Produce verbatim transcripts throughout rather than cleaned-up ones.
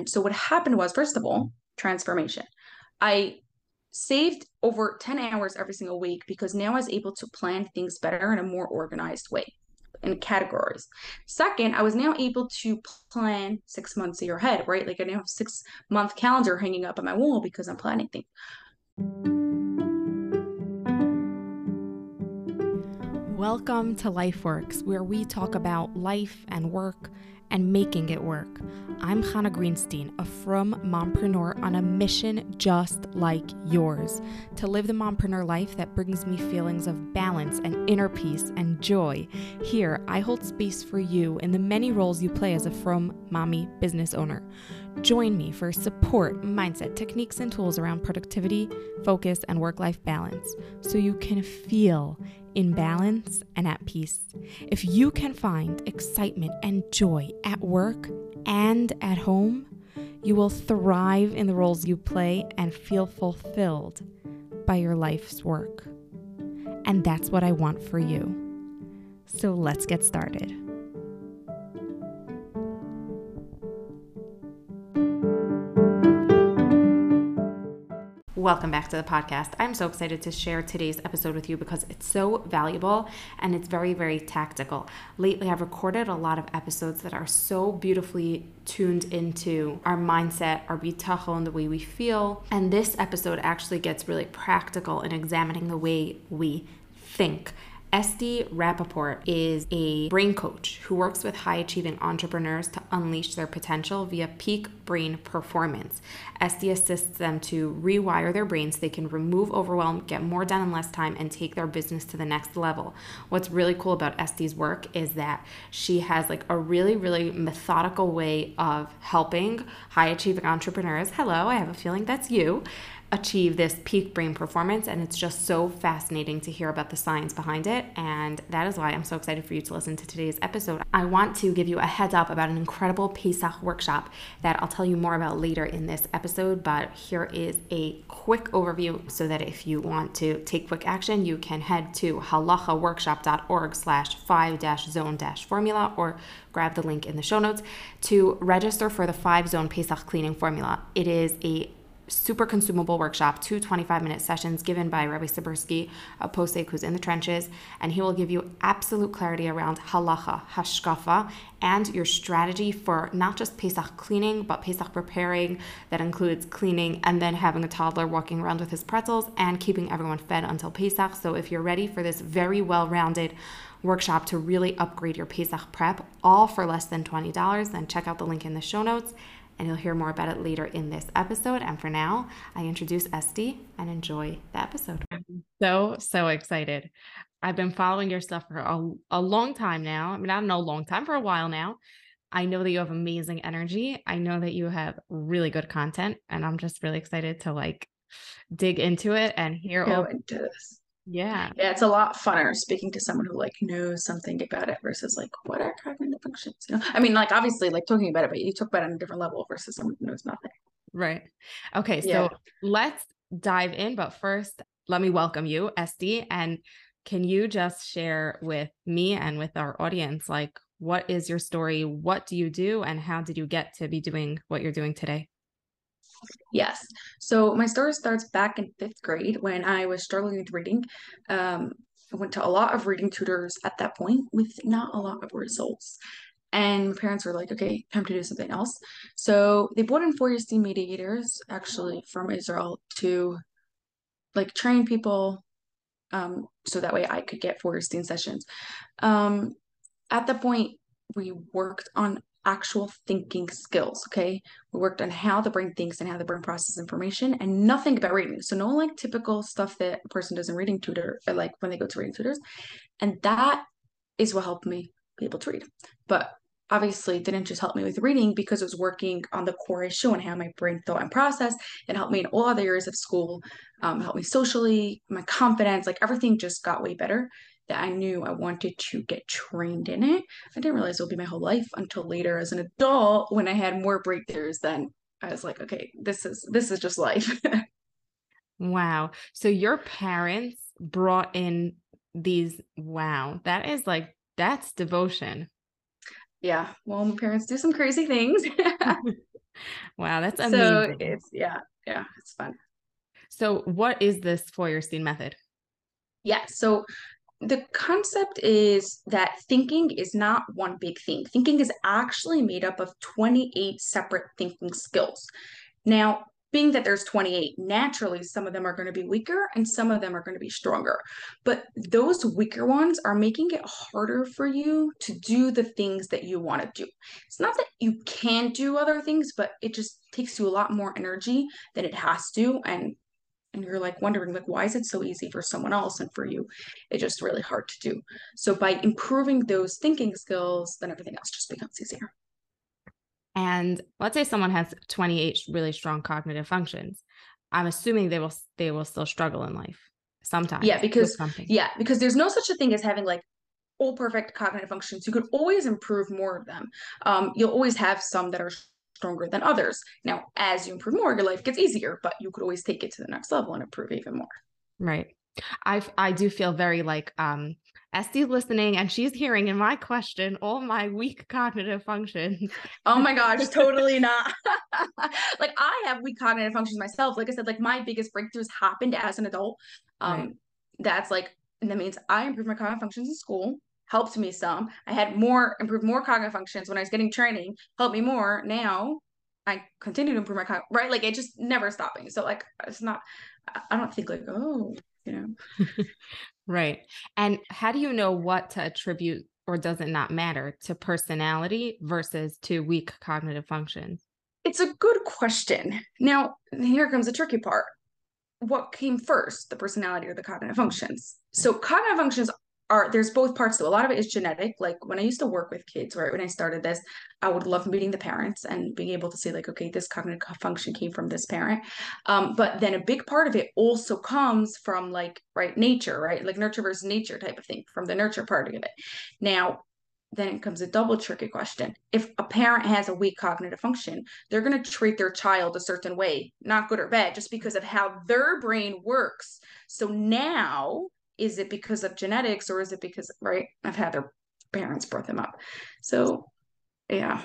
And so what happened was, first of all, transformation. I saved over ten hours every single week because now I was able to plan things better in a more organized way in categories. Second, I was now able to plan six months a year ahead, right? Like I now have six month calendar hanging up on my wall because I'm planning things. Welcome to LifeWorks, where we talk about life and work and making it work. I'm Hannah Greenstein, a frum mompreneur on a mission just like yours, to live the mompreneur life that brings me feelings of balance and inner peace and joy. Here, I hold space for you in the many roles you play as a frum mommy business owner. Join me for support, mindset, techniques, and tools around productivity, focus, and work-life balance so you can feel in balance and at peace. If you can find excitement and joy at work and at home, you will thrive in the roles you play and feel fulfilled by your life's work. And that's what I want for you. So let's get started. Welcome back to the podcast. I'm so excited to share today's episode with you because it's so valuable and it's very, very tactical. Lately, I've recorded a lot of episodes that are so beautifully tuned into our mindset, our bitachon, the way we feel. And this episode actually gets really practical in examining the way we think. Esti Rappaport is a brain coach who works with high-achieving entrepreneurs to unleash their potential via peak brain performance. Esti assists them to rewire their brains so they can remove overwhelm, get more done in less time, and take their business to the next level. What's really cool about Esti's work is that she has like a really, really methodical way of helping high-achieving entrepreneurs, hello, I have a feeling that's you, achieve this peak brain performance, and it's just so fascinating to hear about the science behind it, and that is why I'm so excited for you to listen to today's episode. I want to give you a heads up about an incredible Pesach workshop that I'll tell you more about later in this episode, but here is a quick overview so that if you want to take quick action, you can head to halachaworkshop.org slash five dash zone dash formula or grab the link in the show notes to register for the five zone Pesach cleaning formula. It is a super consumable workshop, two twenty-five minute sessions given by Rabbi Sibursky, a posek who's in the trenches, and he will give you absolute clarity around halacha, hashkafa, and your strategy for not just Pesach cleaning, but Pesach preparing. That includes cleaning and then having a toddler walking around with his pretzels and keeping everyone fed until Pesach. So if you're ready for this very well-rounded workshop to really upgrade your Pesach prep, all for less than twenty dollars, then check out the link in the show notes. And you'll hear more about it later in this episode. And for now, I introduce Esti and enjoy the episode. I'm so, so excited. I've been following your stuff for a, a long time now. I mean, I don't know, a long time, for a while now. I know that you have amazing energy. I know that you have really good content, and I'm just really excited to like dig into it and hear Go all. into this. Yeah. Yeah, it's a lot funner speaking to someone who like knows something about it versus like what are cognitive functions, you know? I mean, like obviously like talking about it, but you talk about it on a different level versus someone who knows nothing. Right. Okay, Yeah. so let's dive in, but first, let me welcome you, Esti, and can you just share with me and with our audience, like, what is your story? What do you do? And how did you get to be doing what you're doing today? Yes. So my story starts back in fifth grade when I was struggling with reading. Um, I went to a lot of reading tutors at that point with not a lot of results. And my parents were like, okay, time to do something else. So they brought in Feuerstein mediators, actually from Israel, to like train people um, so that way I could get Feuerstein sessions. Um, at that point, we worked on actual thinking skills. Okay. We worked on how the brain thinks and how the brain processes information and nothing about reading. So, no like typical stuff that a person does in reading tutor, or like when they go to reading tutors. And that is what helped me be able to read. But obviously, it didn't just help me with reading because it was working on the core issue and how my brain thought and processed. It helped me in all other areas of school, um, helped me socially, my confidence, like everything just got way better that I knew I wanted to get trained in it. I didn't realize it would be my whole life until later as an adult when I had more breakthroughs. Then I was like, okay, this is this is just life. Wow. So your parents brought in these, wow, that is like, that's devotion. Yeah, well, my parents do some crazy things. Wow, that's So amazing. it's, yeah, yeah, it's fun. So what is this Feuerstein method? Yeah. So the concept is that thinking is not one big thing. Thinking is actually made up of twenty-eight separate thinking skills. Now, being that there's twenty-eight, naturally, some of them are going to be weaker and some of them are going to be stronger. But those weaker ones are making it harder for you to do the things that you want to do. It's not that you can't do other things, but it just takes you a lot more energy than it has to. And and you're like wondering like why is it so easy for someone else and for you it's just really hard to do. So by improving those thinking skills, then everything else just becomes easier. And let's say someone has twenty-eight really strong cognitive functions. I'm assuming they will they will still struggle in life Yeah, sometimes with because something. yeah, because there's no such a thing as having like all perfect cognitive functions. You could always improve more of them. Um, you'll always have some that are stronger than others. Now, as you improve more, your life gets easier, but you could always take it to the next level and improve even more. Right. I I do feel very like um Estee's listening and she's hearing in my question all my weak cognitive functions. Oh my gosh, totally not. Like I have weak cognitive functions myself. Like I said, like my biggest breakthroughs happened as an adult. Right. Um, that's like, and that means I improved my cognitive functions in school, helped me some. I had more improved more cognitive functions when I was getting training, helped me more. Now I continue to improve my cognitive, right? Like it just never stopping. So like it's not, I don't think like, oh, you know. Right. And how do you know what to attribute or does it not matter to personality versus to weak cognitive functions? It's a good question. Now, here comes the tricky part. What came first, the personality or the cognitive functions? Right. So cognitive functions are there's both parts to it. A lot of it is genetic. Like when I used to work with kids, right? When I started this, I would love meeting the parents and being able to say, like, okay, this cognitive function came from this parent. Um, but then a big part of it also comes from like, right, nature, right? Like nurture versus nature type of thing, from the nurture part of it. Now, then it comes a double tricky question. If a parent has a weak cognitive function, they're going to treat their child a certain way, not good or bad, just because of how their brain works. So now, is it because of genetics or is it because, right, I've had their parents brought them up? So, yeah,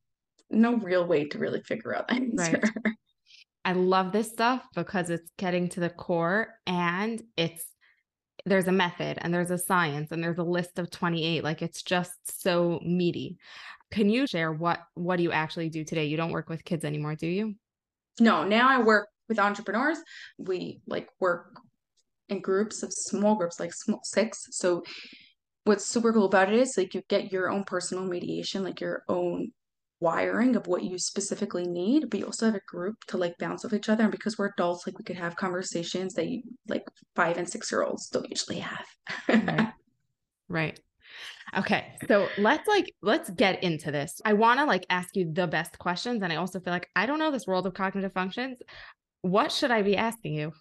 no real way to really figure out the answer. Right. I love this stuff because it's getting to the core and it's there's a method and there's a science and there's a list of twenty-eight. Like it's just so meaty. Can you share what what do you actually do today? You don't work with kids anymore, do you? No, now I work with entrepreneurs. We like work in groups of small groups, like small, six. So what's super cool about it is like you get your own personal mediation, like your own wiring of what you specifically need, but you also have a group to like bounce off each other. And because we're adults, like we could have conversations that you like five and six year olds don't usually have. Right. Right. Okay. So let's like let's get into this. I want to like ask you the best questions and I also feel like I don't know this world of cognitive functions. What should I be asking you?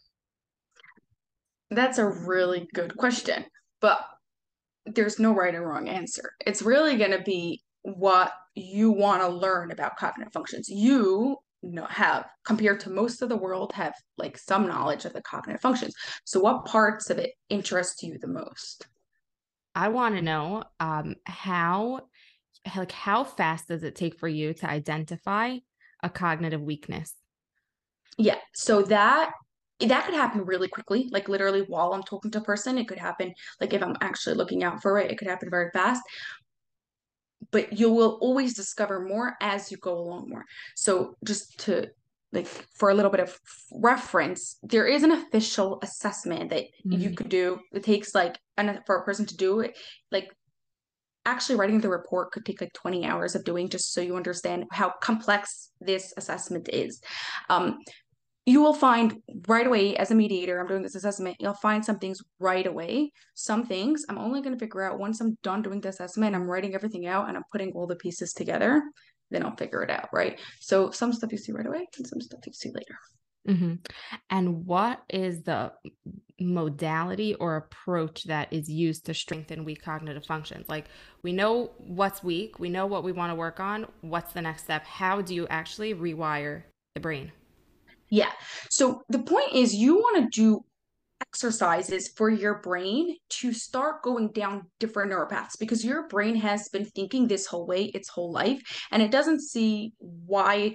That's a really good question, but there's no right or wrong answer. It's really going to be what you want to learn about cognitive functions. You know, have compared to most of the world have like some knowledge of the cognitive functions. So what parts of it interest you the most? I want to know um how like how fast does it take for you to identify a cognitive weakness? Yeah, so that that could happen really quickly, like literally while I'm talking to a person. It could happen like if I'm actually looking out for it, it could happen very fast. But you will always discover more as you go along more. So just to like for a little bit of reference, there is an official assessment that you Mhm. could do. It takes like and for a person to do it, like actually writing the report could take like twenty hours of doing just so you understand how complex this assessment is. Um, you will find right away as a mediator, I'm doing this assessment, you'll find some things right away. Some things I'm only going to figure out once I'm done doing the assessment, I'm writing everything out and I'm putting all the pieces together, then I'll figure it out, right? So some stuff you see right away and some stuff you see later. Mhm. And what is the modality or approach that is used to strengthen weak cognitive functions? Like we know what's weak, we know what we want to work on. What's the next step? How do you actually rewire the brain? Yeah. So the point is you want to do exercises for your brain to start going down different neural paths because your brain has been thinking this whole way its whole life and it doesn't see why it should be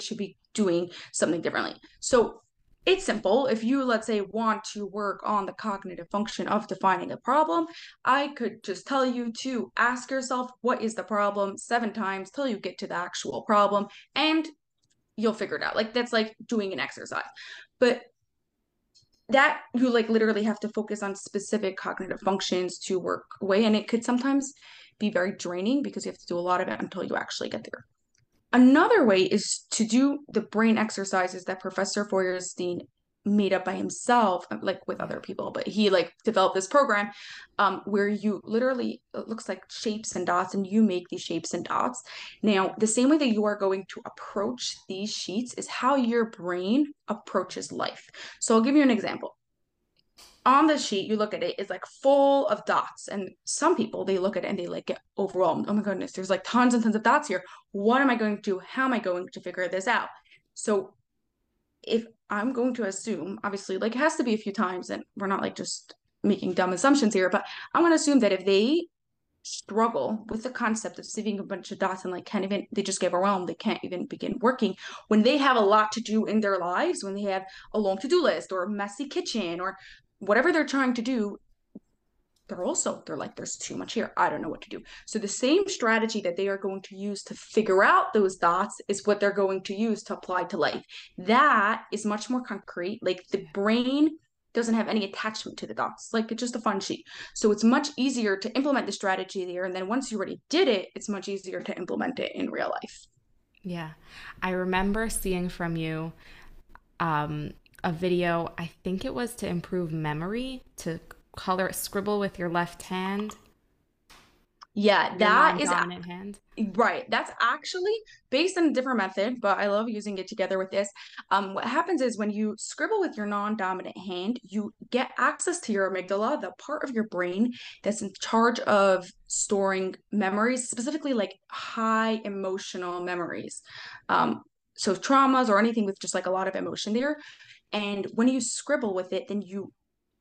doing something differently. So it's simple. If you, let's say, want to work on the cognitive function of defining a problem, I could just tell you to ask yourself, what is the problem seven times till you get to the actual problem, and you'll figure it out. Like that's like doing an exercise. But that you like literally have to focus on specific cognitive functions to work away. And it could sometimes be very draining because you have to do a lot of it until you actually get there. Another way is to do the brain exercises that Professor Feuerstein made up by himself, like with Yeah. other people, but he like developed this program um, where you literally, it looks like shapes and dots, and you make these shapes and dots. Now, the same way that you are going to approach these sheets is how your brain approaches life. So I'll give you an example. On the sheet, you look at it, it's like full of dots. And some people, they look at it and they like get overwhelmed. Oh my goodness, there's like tons and tons of dots here. What am I going to do? How am I going to figure this out? So if I'm going to assume, obviously, like it has to be a few times, and we're not like just making dumb assumptions here, but I'm going to assume that if they struggle with the concept of seeing a bunch of dots and like can't even, they just get overwhelmed, they can't even begin working, when they have a lot to do in their lives, when they have a long to-do list or a messy kitchen or whatever they're trying to do, they're also, they're like, there's too much here, I don't know what to do. So the same strategy that they are going to use to figure out those dots is what they're going to use to apply to life. That is much more concrete. Like the brain doesn't have any attachment to the dots, like it's just a fun sheet. So it's much easier to implement the strategy there, and then once you already did it, it's much easier to implement it in real life. Yeah. I remember seeing from you um, a video, I think it was to improve memory, to color, scribble with your left hand, Yeah, your that is non-dominant hand. right. That's actually based on a different method, but I love using it together with this. Um, what happens is when you scribble with your non-dominant hand, you get access to your amygdala, the part of your brain that's in charge of storing memories, specifically like high emotional memories. Um, so traumas or anything with just like a lot of emotion there. And when you scribble with it, then you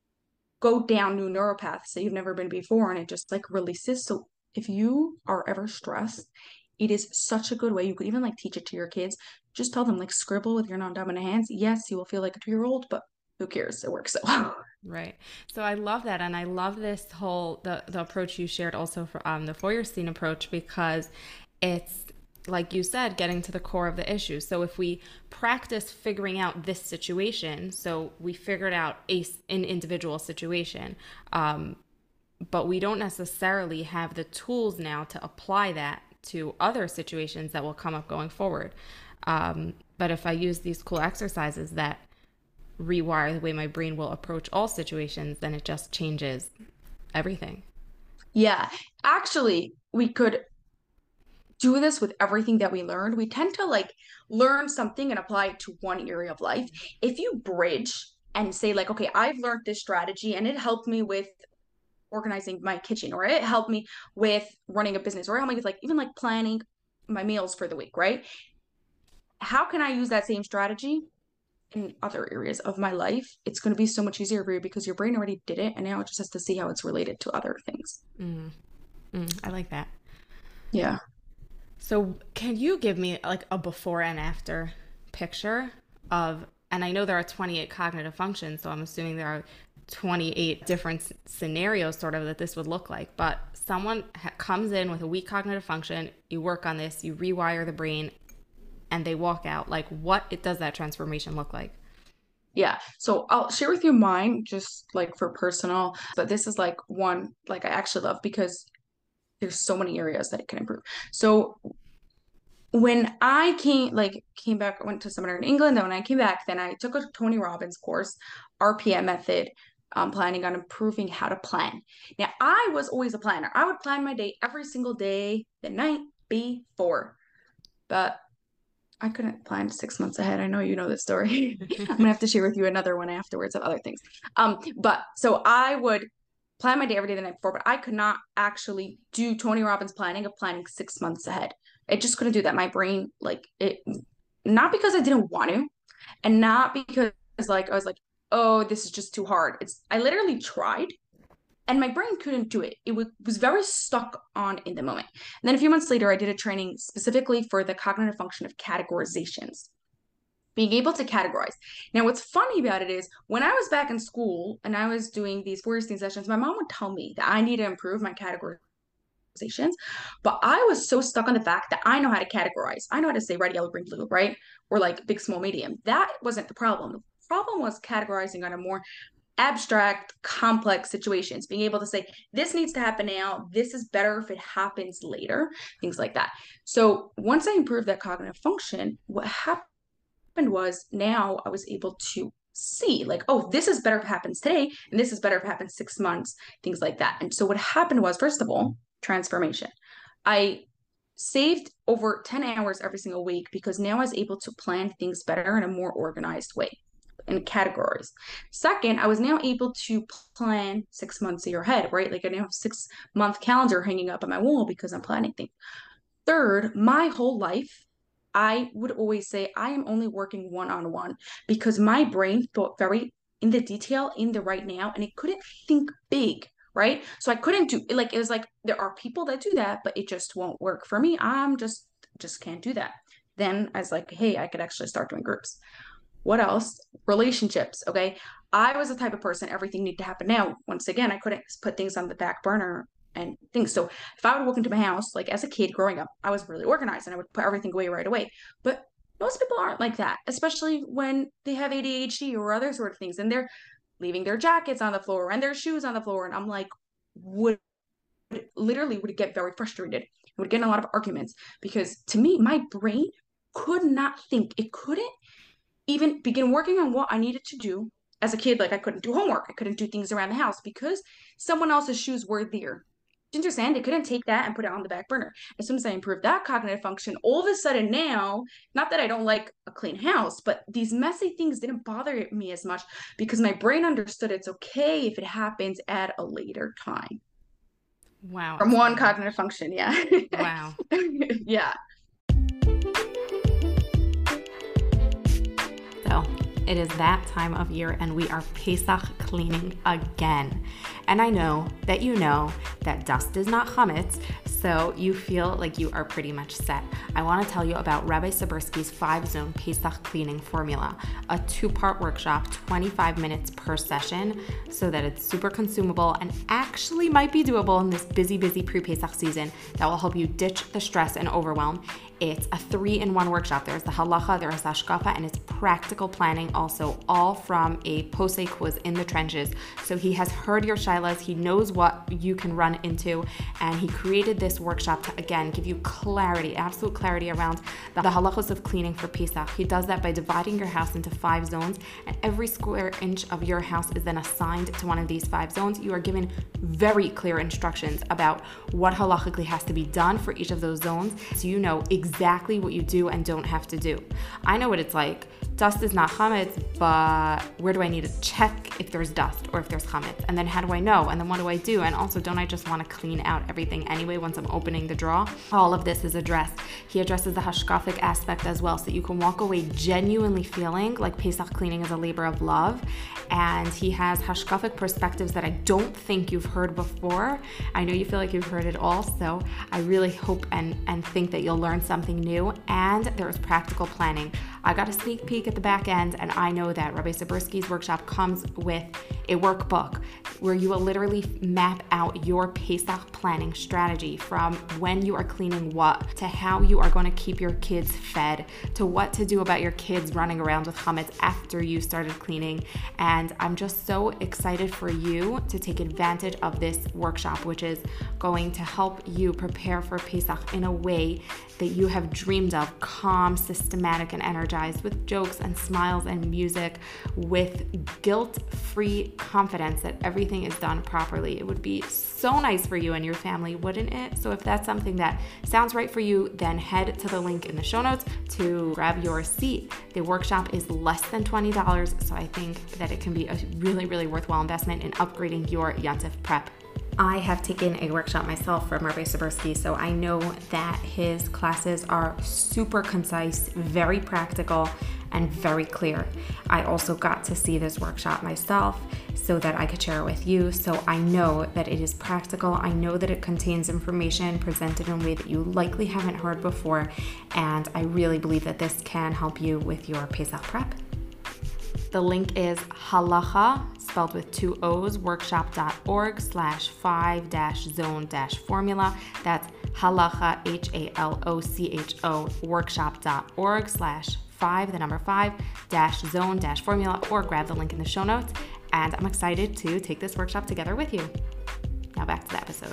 go down new neural paths that you've never been before, and it just like releases. So if you are ever stressed, it is such a good way. You could even like teach it to your kids. Just tell them like scribble with your non-dominant hands. Yes, you will feel like a two-year-old, but who cares? It works so well. Right. So I love that. And I love this whole, the, the approach you shared also for um, the Feuerstein approach, because it's, like you said, getting to the core of the issue. So if we practice figuring out this situation, so we figured out a, an individual situation, um, but we don't necessarily have the tools now to apply that to other situations that will come up going forward. Um, but if I use these cool exercises that rewire the way my brain will approach all situations, then it just changes everything. Yeah, actually, we could do this with everything that we learned. We tend to like learn something and apply it to one area of life. If you bridge and say like, okay, I've learned this strategy and it helped me with organizing my kitchen, or it helped me with running a business, or it helped me with like even like planning my meals for the week, right? How can I use that same strategy in other areas of my life? It's going to be so much easier for you because your brain already did it, and now it just has to see how it's related to other things. Mm, mm, I like that. Yeah. So, can you give me like a before and after picture of, and I know there are twenty-eight cognitive functions, so I'm assuming there are twenty-eight different s- scenarios sort of that this would look like, but someone ha- comes in with a weak cognitive function, you work on this, you rewire the brain, and they walk out. Like, what it does that transformation look like? Yeah. So I'll share with you mine just like for personal, but this is like one like I actually love because there's so many areas that it can improve. So when I came like came back, I went to seminar in England. Then when I came back, then I took a Tony Robbins course, R P M method. Um, planning on improving how to plan. Now, I was always a planner. I would plan my day every single day the night before, but I couldn't plan six months ahead. I know you know this story. I'm gonna have to share with you another one afterwards of other things. Um, but so I would plan my day every day the night before, but I could not actually do Tony Robbins planning of planning six months ahead. I just couldn't do that. My brain, like it, not because I didn't want to, and not because like I was like, oh, this is just too hard. It's I literally tried, and my brain couldn't do it. It was, was very stuck on in the moment. And then a few months later, I did a training specifically for the cognitive function of categorizations. being able to categorize. Now, what's funny about it is when I was back in school and I was doing these Feuerstein sessions, my mom would tell me that I need to improve my categorizations. But I was so stuck on the fact that I know how to categorize. I know how to say red, yellow, green, blue, right? Or like big, small, medium. That wasn't the problem. The problem was categorizing on a more abstract, complex situations, being able to say, this needs to happen now, this is better if it happens later, things like that. So once I improved that cognitive function, what happened was now I was able to see like, oh, this is better if it happens today, and this is better if it happens six months, things like that. And so what happened was, first of all, transformation. I saved over ten hours every single week because now I was able to plan things better in a more organized way in categories. Second, I was now able to plan six months a year ahead, right? Like I now have six month calendar hanging up on my wall because I'm planning things. Third, my whole life, I would always say I am only working one on one because my brain thought very in the detail, in the right now, and it couldn't think big, right? So I couldn't do like it was like there are people that do that, but it just won't work for me. I'm just just can't do that. Then I was like, hey, I could actually start doing groups. What else? Relationships. Okay. I was the type of person, everything needed to happen now. Once again, I couldn't put things on the back burner and things. So if I would walk into my house, like as a kid growing up, I was really organized and I would put everything away right away. But most people aren't like that, especially when they have A D H D or other sort of things and they're leaving their jackets on the floor and their shoes on the floor. And I'm like, would literally would get very frustrated. Would get in a lot of arguments because to me, my brain could not think. It couldn't even begin working on what I needed to do as a kid. Like I couldn't do homework. I couldn't do things around the house because someone else's shoes were there. Do you understand? They couldn't take that and put it on the back burner. As soon as I improved that cognitive function, all of a sudden now, not that I don't like a clean house, but these messy things didn't bother me as much because my brain understood it's okay if it happens at a later time. Wow. From one cognitive function, yeah. Wow. Yeah. So it is that time of year and we are Pesach cleaning again. And I know that you know that dust is not chametz, so you feel like you are pretty much set. I want to tell you about Rabbi Sibursky's five-zone Pesach cleaning formula, a two-part workshop, twenty-five minutes per session, so that it's super consumable and actually might be doable in this busy, busy pre-Pesach season that will help you ditch the stress and overwhelm. It's a three-in-one workshop. There's the halacha, there's hashkafa, and it's practical planning also, all from a posek who was in the trenches. So he has heard your shilas, he knows what you can run into, and he created this workshop to, again, give you clarity, absolute clarity around the, the halachos of cleaning for Pesach. He does that by dividing your house into five zones, and every square inch of your house is then assigned to one of these five zones. You are given very clear instructions about what halachically has to be done for each of those zones, so you know exactly exactly what you do and don't have to do. I know what it's like. Dust is not chametz, but where do I need to check if there's dust or if there's chametz? And then how do I know? And then what do I do? And also, don't I just want to clean out everything anyway once I'm opening the drawer? All of this is addressed. He addresses the hashkafic aspect as well, so that you can walk away genuinely feeling like Pesach cleaning is a labor of love. And he has hashkafic perspectives that I don't think you've heard before. I know you feel like you've heard it all, so I really hope and, and think that you'll learn something new. And there's practical planning. I got a sneak peek at the back end, and I know that Rabbi Sibursky's workshop comes with a workbook where you will literally map out your Pesach planning strategy from when you are cleaning what to how you are going to keep your kids fed to what to do about your kids running around with chametz after you started cleaning. And I'm just so excited for you to take advantage of this workshop, which is going to help you prepare for Pesach in a way that you have dreamed of, calm, systematic, and energized, with jokes and smiles and music, with guilt-free confidence that everything is done properly. It would be so nice for you and your family, wouldn't it? So if that's something that sounds right for you, then head to the link in the show notes to grab your seat. The workshop is less than twenty dollars, so I think that it can be a really, really worthwhile investment in upgrading your Yontif prep. I have taken a workshop myself from Rabbi Sabursky, so I know that his classes are super concise, very practical, and very clear. I also got to see this workshop myself so that I could share it with you. So I know that it is practical. I know that it contains information presented in a way that you likely haven't heard before. And I really believe that this can help you with your Pesach prep. The link is halacha, spelled with two O's, workshop.org slash five dash zone dash formula. That's halacha, H A L O C H O, workshop.org slash five, the number five, dash zone dash formula, or grab the link in the show notes. And I'm excited to take this workshop together with you. Now back to the episode.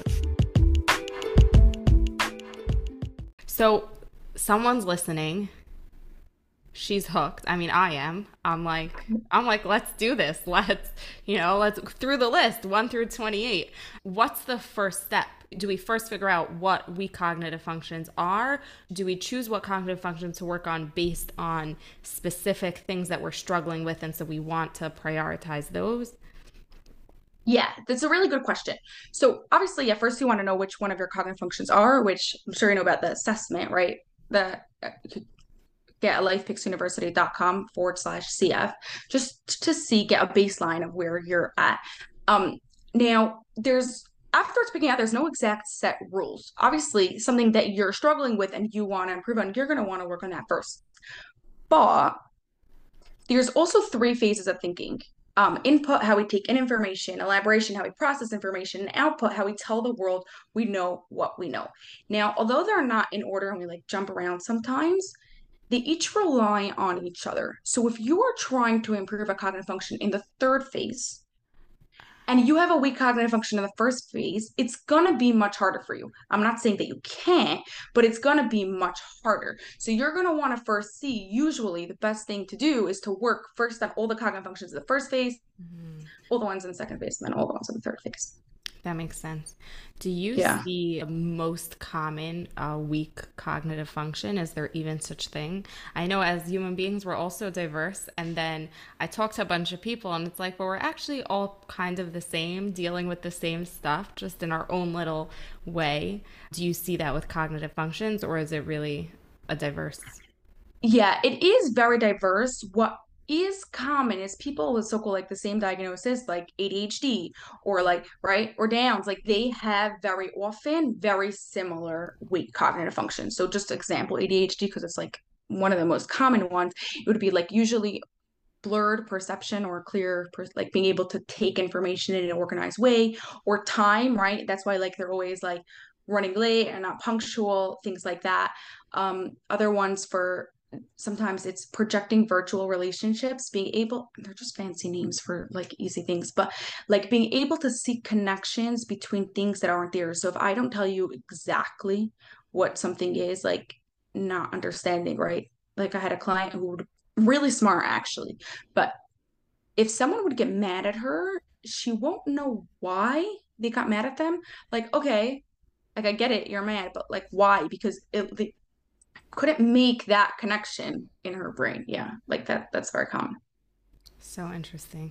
So someone's listening. She's hooked. I mean, I am. I'm like, I'm like, let's do this. Let's, you know, let's through the list, one through twenty-eight. What's the first step? Do we first figure out what weak cognitive functions are? Do we choose what cognitive functions to work on based on specific things that we're struggling with, and so we want to prioritize those? Yeah, that's a really good question. So obviously, at first you want to know which one of your cognitive functions are, which I'm sure you know about the assessment, right? The get a lifepixuniversity.com forward slash CF, just to see, get a baseline of where you're at. Um, now, there's, after it's picking out, there's no exact set rules. Obviously, something that you're struggling with and you want to improve on, you're going to want to work on that first. But there's also three phases of thinking. Um, input, how we take in information; elaboration, how we process information; and output, how we tell the world we know what we know. Now, although they're not in order and we like jump around sometimes, they each rely on each other. So if you are trying to improve a cognitive function in the third phase, and you have a weak cognitive function in the first phase, it's going to be much harder for you. I'm not saying that you can't, but it's going to be much harder. So you're going to want to first see, usually the best thing to do is to work first on all the cognitive functions in the first phase, mm-hmm. all the ones in the second phase, and then all the ones in the third phase. That makes sense. Do you yeah. see the most common uh, weak cognitive function? Is there even such thing? I know as human beings, we're also diverse. And then I talk to a bunch of people and it's like, well, we're actually all kind of the same, dealing with the same stuff, just in our own little way. Do you see that with cognitive functions, or is it really a diverse? Yeah, it is very diverse. What is common is people with so-called like the same diagnosis, like A D H D or like, right, or Downs, like they have very often very similar weak cognitive functions. So just example, A D H D, because it's like one of the most common ones, it would be like usually blurred perception or clear, per- like being able to take information in an organized way, or time, right? That's why like they're always like running late and not punctual, things like that. Um, other ones for sometimes it's projecting virtual relationships, being able, they're just fancy names for like easy things, but like being able to see connections between things that aren't there. So if I don't tell you exactly what something is, like not understanding, right? Like I had a client who would really smart actually, but if someone would get mad at her, she won't know why they got mad at them. Like, okay, like I get it, you're mad, but like why? Because it, the, couldn't make that connection in her brain. Yeah, like that that's very common. So interesting.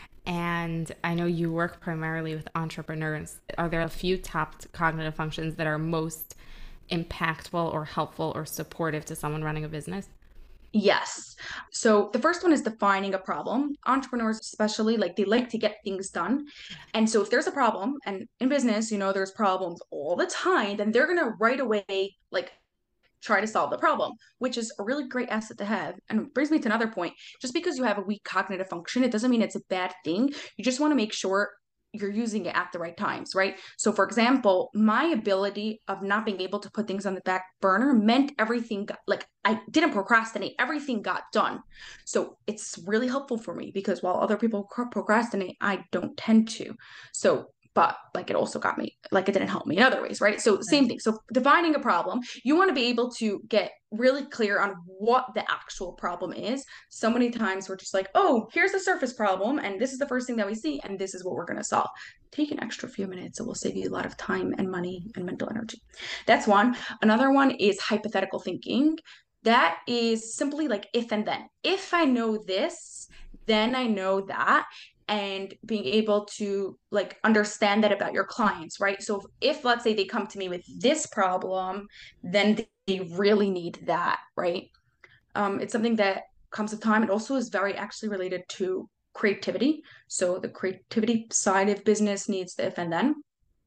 And I know you work primarily with entrepreneurs. Are there a few top cognitive functions that are most impactful or helpful or supportive to someone running a business? Yes. So the first one is defining a problem. Entrepreneurs, especially, like they like to get things done. And so if there's a problem, and in business, you know, there's problems all the time, then they're going to right away, like, try to solve the problem, which is a really great asset to have. And it brings me to another point. Just because you have a weak cognitive function, it doesn't mean it's a bad thing. You just want to make sure you're using it at the right times, right? So for example, my ability of not being able to put things on the back burner meant everything got, like I didn't procrastinate, everything got done. So it's really helpful for me because while other people procrastinate, I don't tend to. So but like it also got me, like it didn't help me in other ways, right? So same thing. So defining a problem, you want to be able to get really clear on what the actual problem is. So many times we're just like, oh, here's the surface problem, and this is the first thing that we see, and this is what we're going to solve. Take an extra few minutes. It will save you a lot of time and money and mental energy. That's one. Another one is hypothetical thinking. That is simply like if and then. If I know this, then I know that. and being able to like understand that about your clients, right? So if, if let's say they come to me with this problem, then they really need that, right? Um, it's something that comes with time. It also is very actually related to creativity. So the creativity side of business needs the if and then.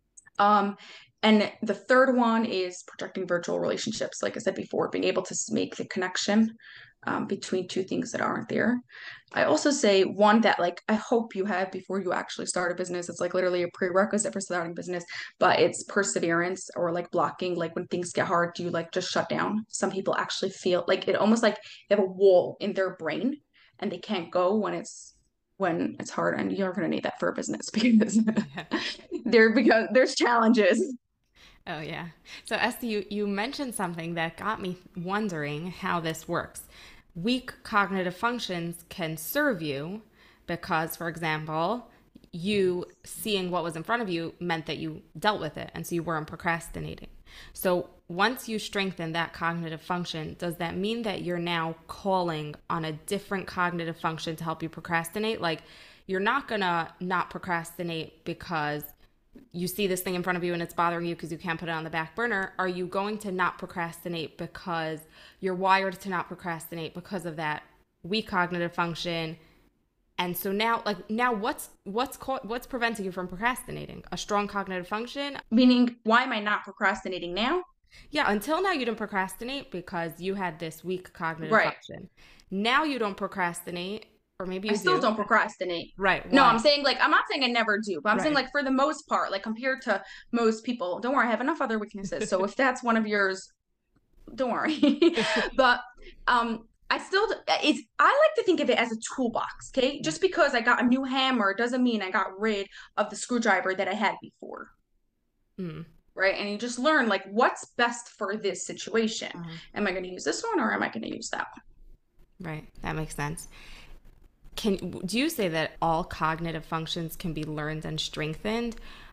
Um, and the third one is projecting virtual relationships. Like I said before, being able to make the connection um, between two things that aren't there. I also say one that like I hope you have before you actually start a business. It's like literally a prerequisite for starting business, but it's perseverance or like blocking. Like when things get hard, do you like just shut down? Some people actually feel like it almost like they have a wall in their brain and they can't go when it's when it's hard, and you're going to need that for a business because Yeah. there because there's challenges. Oh yeah. So Esty, you, you mentioned something that got me wondering how this works. Weak cognitive functions can serve you because, for example, you seeing what was in front of you meant that you dealt with it, and so you weren't procrastinating. So once you strengthen that cognitive function, does that mean that you're now calling on a different cognitive function to help you procrastinate? Like, you're not gonna not procrastinate because you see this thing in front of you and it's bothering you because you can't put it on the back burner. Are you going to not procrastinate because you're wired to not procrastinate because of that weak cognitive function? And so now, like now, what's what's co- what's preventing you from procrastinating? A strong cognitive function? Meaning, why am I not procrastinating now? Yeah, until now you didn't procrastinate because you had this weak cognitive Right. function. Now you don't procrastinate, or maybe I you still do. don't procrastinate. Right? No, I'm Why? saying like I'm not saying I never do, but I'm saying Right. like for the most part, like compared to most people, don't worry, I have enough other weaknesses. So if that's one of yours, don't worry. But um I still it's I like to think of it as a toolbox, okay? Just because I got a new hammer doesn't mean I got rid of the screwdriver that I had before, Mm. right? And you just learn like what's best for this situation. Uh-huh. Am I going to use this one or am I going to use that one? Right. That makes sense. Can do you say that all cognitive functions can be learned and strengthened,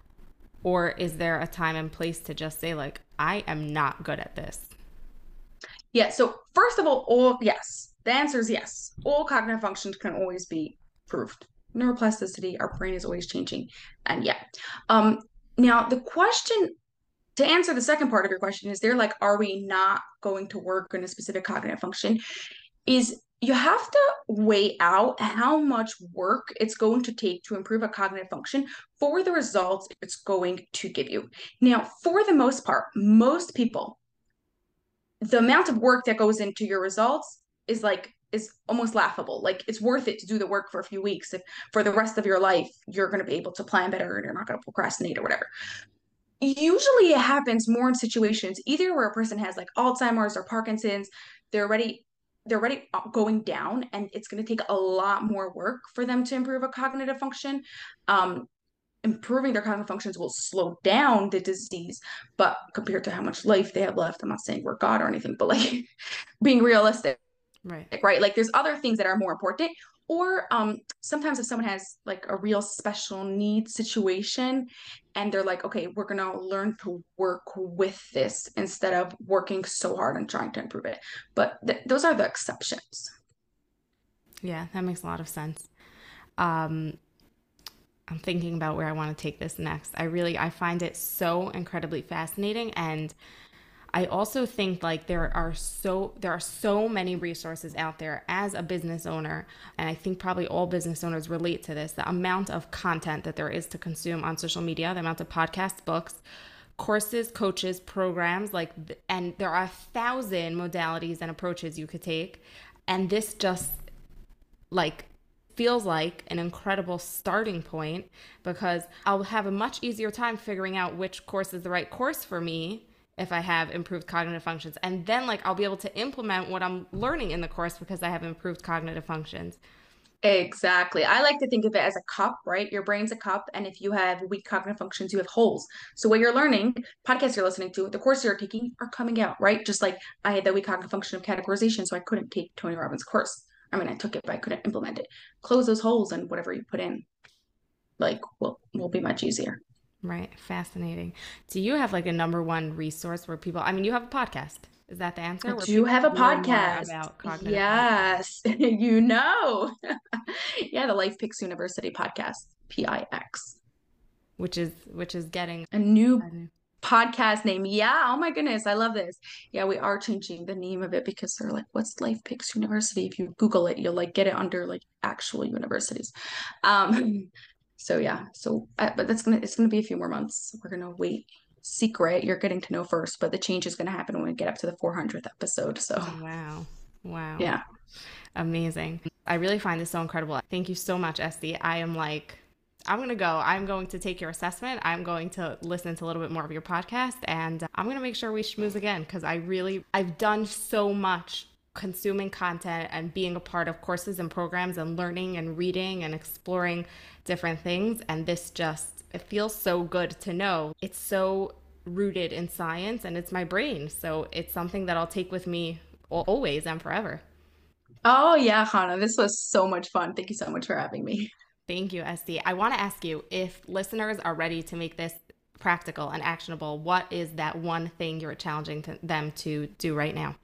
or is there a time and place to just say like I am not good at this? Yeah, so first of all, all yes. The answer is yes. All cognitive functions can always be improved. Neuroplasticity, our brain is always changing. And yeah. Um, now the question to answer the second part of your question is there like, are we not going to work on a specific cognitive function? Is you have to weigh out how much work it's going to take to improve a cognitive function for the results it's going to give you. Now, for the most part, most people the amount of work that goes into your results is like is almost laughable. Like it's worth it to do the work for a few weeks if for the rest of your life you're going to be able to plan better and you're not going to procrastinate or whatever. Usually it happens more in situations either where a person has like Alzheimer's or Parkinson's, they're already they're already going down and it's going to take a lot more work for them to improve a cognitive function. Um, improving their cognitive functions will slow down the disease, but compared to how much life they have left, I'm not saying we're God or anything, but like being realistic, Right. right? Like there's other things that are more important. Or um, sometimes if someone has like a real special needs situation and they're like, okay, we're gonna learn to work with this instead of working so hard and trying to improve it. But th- those are the exceptions. Yeah, that makes a lot of sense. Um, I'm thinking about where I want to take this next. I really I find it so incredibly fascinating, and I also think like there are so there are so many resources out there as a business owner, and I think probably all business owners relate to this, the amount of content that there is to consume on social media, the amount of podcasts, books, courses, coaches, programs, like and there are a thousand modalities and approaches you could take, and this just like feels like an incredible starting point because I'll have a much easier time figuring out which course is the right course for me if I have improved cognitive functions. And then like I'll be able to implement what I'm learning in the course because I have improved cognitive functions. Exactly. I like to think of it as a cup, right? Your brain's a cup, and if you have weak cognitive functions, you have holes. So what you're learning, podcasts you're listening to, the course you're taking are coming out, right? Just like I had that weak cognitive function of categorization, so I couldn't take Tony Robbins' course. I mean, I took it, but I couldn't implement it. Close those holes, and whatever you put in, like, will will be much easier. Right. Fascinating. Do you have like a number one resource where people, I mean, you have a podcast. Is that the I answer? Where do people have a can learn more podcast. about cognitive functions? Yes, you know. Yeah, the Life Pix University podcast, P I X. Which is which is getting a new podcast name. Yeah. Oh my goodness. I love this. Yeah, we are changing the name of it because they're like, what's Life Pix University? If you Google it, you'll like get it under like actual universities. Um, so yeah. So, uh, but that's gonna it's gonna be a few more months. We're gonna wait. Secret. You're getting to know first, but the change is gonna happen when we get up to the four hundredth episode. So Wow. Wow. yeah. Amazing. I really find this so incredible. Thank you so much, Esty. I am like, I'm going to go. I'm going to take your assessment. I'm going to listen to a little bit more of your podcast, and I'm going to make sure we schmooze again, because I really, I've done so much consuming content and being a part of courses and programs and learning and reading and exploring different things. And this just, it feels so good to know it's so rooted in science and it's my brain. So it's something that I'll take with me always and forever. Oh yeah, Hannah, this was so much fun. Thank you so much for having me. Thank you, Esty. I want to ask you, if listeners are ready to make this practical and actionable, what is that one thing you're challenging to them to do right now?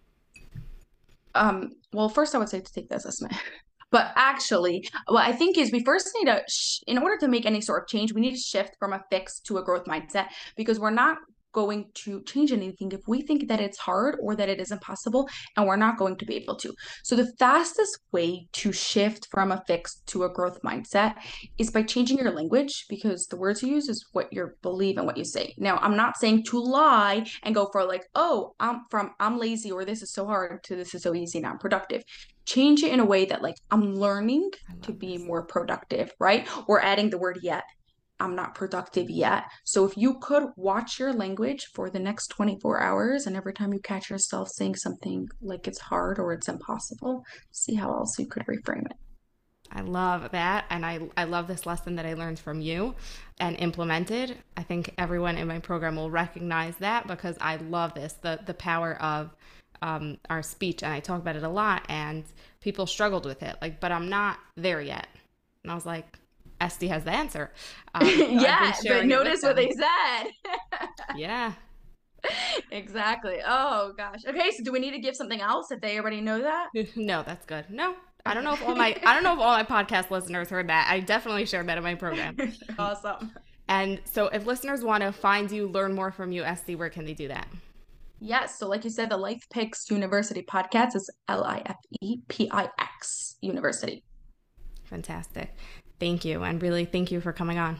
Um, well, first I would say to take the assessment. But actually, what I think is we first need to, sh- in order to make any sort of change, we need to shift from a fixed to a growth mindset, because we're not going to change anything if we think that it's hard or that it is impossible, and we're not going to be able to. So the fastest way to shift from a fixed to a growth mindset is by changing your language, because the words you use is what you believe and what you say. Now, I'm not saying to lie and go for like, oh, I'm from I'm lazy, or this is so hard, to this is so easy and I'm productive. Change it in a way that like, I'm learning to be this. more productive, right? Or adding the word yet. I'm not productive yet. So if you could watch your language for the next twenty-four hours, and every time you catch yourself saying something like it's hard or it's impossible, see how else you could reframe it. I love that. And I, I love this lesson that I learned from you and implemented. I think everyone in my program will recognize that, because I love this, the, the power of um, our speech. And I talk about it a lot, and people struggled with it. Like, but I'm not there yet. And I was like, Esty has the answer. Um, yeah, but notice what they said. Yeah. Exactly. Oh gosh. Okay, so do we need to give something else if they already know that? No, that's good. No, I don't know if all my I don't know if all my podcast listeners heard that. I definitely shared that in my program. Awesome. And so if listeners want to find you, learn more from you, Esty, where can they do that? Yes. So like you said, the Life Pix University podcast is L I F E P I X University. Fantastic. Thank you. And really, thank you for coming on.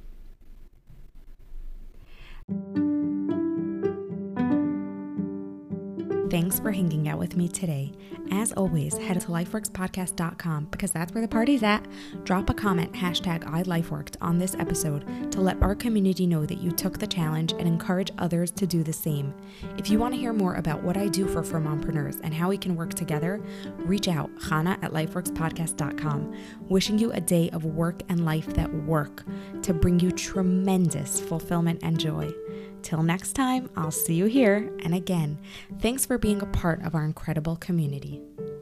Thanks for hanging out with me today. As always, head to lifeworks podcast dot com, because that's where the party's at. Drop a comment, hashtag iLifeWorked, on this episode to let our community know that you took the challenge and encourage others to do the same. If you want to hear more about what I do for Fermompreneurs and how we can work together, reach out, Hannah at lifeworks podcast dot com. Wishing you a day of work and life that work to bring you tremendous fulfillment and joy. Till next time, I'll see you here. And again, thanks for being a part of our incredible community.